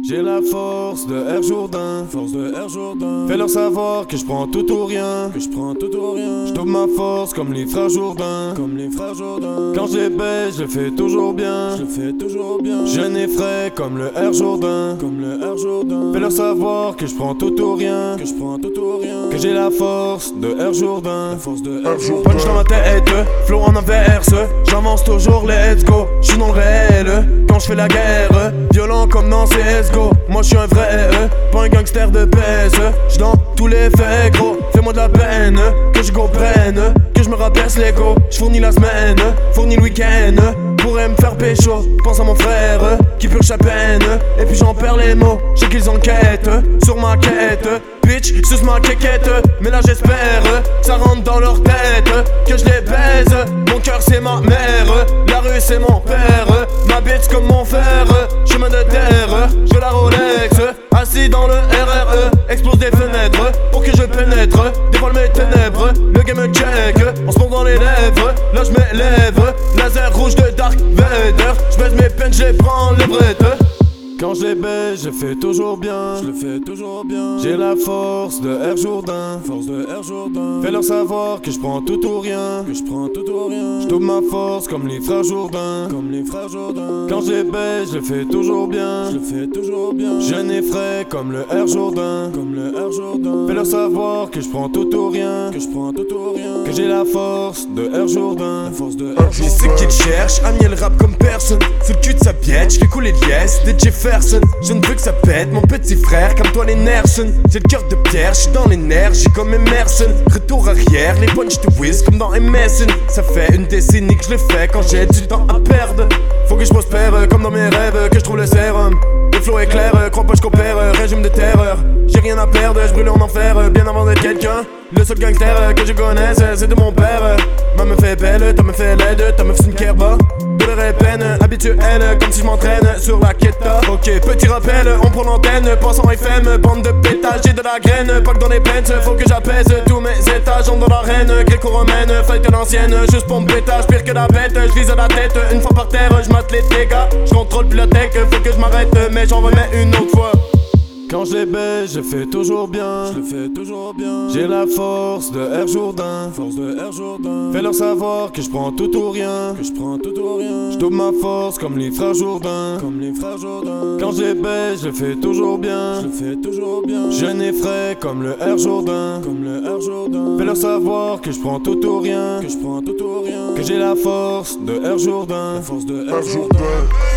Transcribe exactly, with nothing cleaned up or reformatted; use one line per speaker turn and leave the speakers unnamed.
J'ai la force de Air Jourdain, force de Air Jourdain. Fais-leur savoir que je prends tout ou rien, que je prends tout ou rien. Je trouve ma force comme les frères Jourdain, comme les frères Jourdain. Quand je les baise, je le fais toujours bien, je le fais toujours bien. Jeune et frais comme le Air Jourdain, comme le Air Jourdain. Fais-leur savoir que je prends tout ou rien, que je prends tout ou rien. Que j'ai la force de Air Jourdain, la force de Air Jourdain. Punch dans ma tête, flow en inverse. J'avance toujours, let's go. J'suis dans le réel quand je fais la guerre. Violent comme dans C S G O. Moi je suis un vrai, euh, pas un gangster de P S. J'suis dans tous les faits gros. Fais-moi de la peine, que je comprenne, que je me rabaisse l'ego. J'fournis la semaine, fournis le week-end. Pourrais me faire pécho, pense à mon frère qui purge sa peine. Et puis j'en perds les mots, j'ai qu'ils enquêtent sur ma quête. Bitch, suce ma quéquette. Mais là j'espère que ça rentre dans leur tête, que je les baise. Mon cœur c'est ma mère, la rue c'est mon père. Ma bitch comme mon fer, chemin de terre. Je la Rolex, assis dans le R R E. Explose des fenêtres pour que je pénètre. Dévoile mes ténèbres, le game me check. On se monte dans les lèvres, là je m'élève. Laser rouge de Dark Vader. Je baisse mes peines, je les prends les brettes. Quand je les baise, je fais toujours bien, je le fais toujours bien. J'ai la force de Air Jourdain, force de Air Jourdain. Fais-leur savoir que je prends tout ou rien, que je prends tout ou rien. Je trouve ma force comme les frères Jourdain, comme les frères Jourdain. Quand je les baise, je le fais toujours bien, je le fais toujours bien. Jeune et frais comme le Air Jourdain, comme le Air Jourdain. Fais-leur savoir que je prends tout ou rien, que je prends tout ou rien. Que j'ai la force de Air Jourdain, la force de Air Jourdain.
Je sais qu'ils cherchent à miel rap comme personne. Sous le cul de sa biette, je fais couler de liesse, D J je ne veux que ça pète, mon petit frère, comme toi les Nerson. J'ai le cœur de pierre, j'suis dans l'énergie comme Emerson. Retour arrière, les punch de whiz comme dans M S N. Ça fait une décennie que je le fais quand j'ai du temps à perdre. Faut que je prospère comme dans mes rêves, que je trouve le sérum. Le flow est clair, crois pas je coopère, régime de terreur. J'ai rien à perdre, je brûle en enfer, bien avant d'être quelqu'un. Le seul gangster que je connaisse, c'est de mon père. Ma me fait belle, ta me fait laide, ta meuf c'est une kerba. Douleur et peine, habituelle, comme si je m'entraîne sur la queta. Ok, petit rappel, on prend l'antenne, passe en F M, bande de pétage, j'ai de la graine, pas que dans les peines, faut que j'apaise tous mes étages, on dans l'arène, gréco-romaine, fight à l'ancienne, juste pour me pétage, pire que la bête, je vise à la tête, une fois par terre, je mate les dégâts, je contrôle plus la tech, faut que je m'arrête, mais j'en remets une autre fois.
Quand je les baise, je fais toujours bien, je le fais toujours bien. J'ai la force de Air Jourdain, force de Air Jourdain. Fais-leur savoir que je prends tout ou rien, que je prends tout ou rien. Je trouve ma force comme les frères Jourdain, comme les frères Jourdain. Quand je les baise, je le fais toujours bien, je le fais toujours bien. Jeune et frais comme le Air Jourdain, comme le Air Jourdain. Fais-leur savoir que je prends tout ou rien, que je prends tout ou rien. Que j'ai la force de Air Jourdain, la force de Air Jourdain.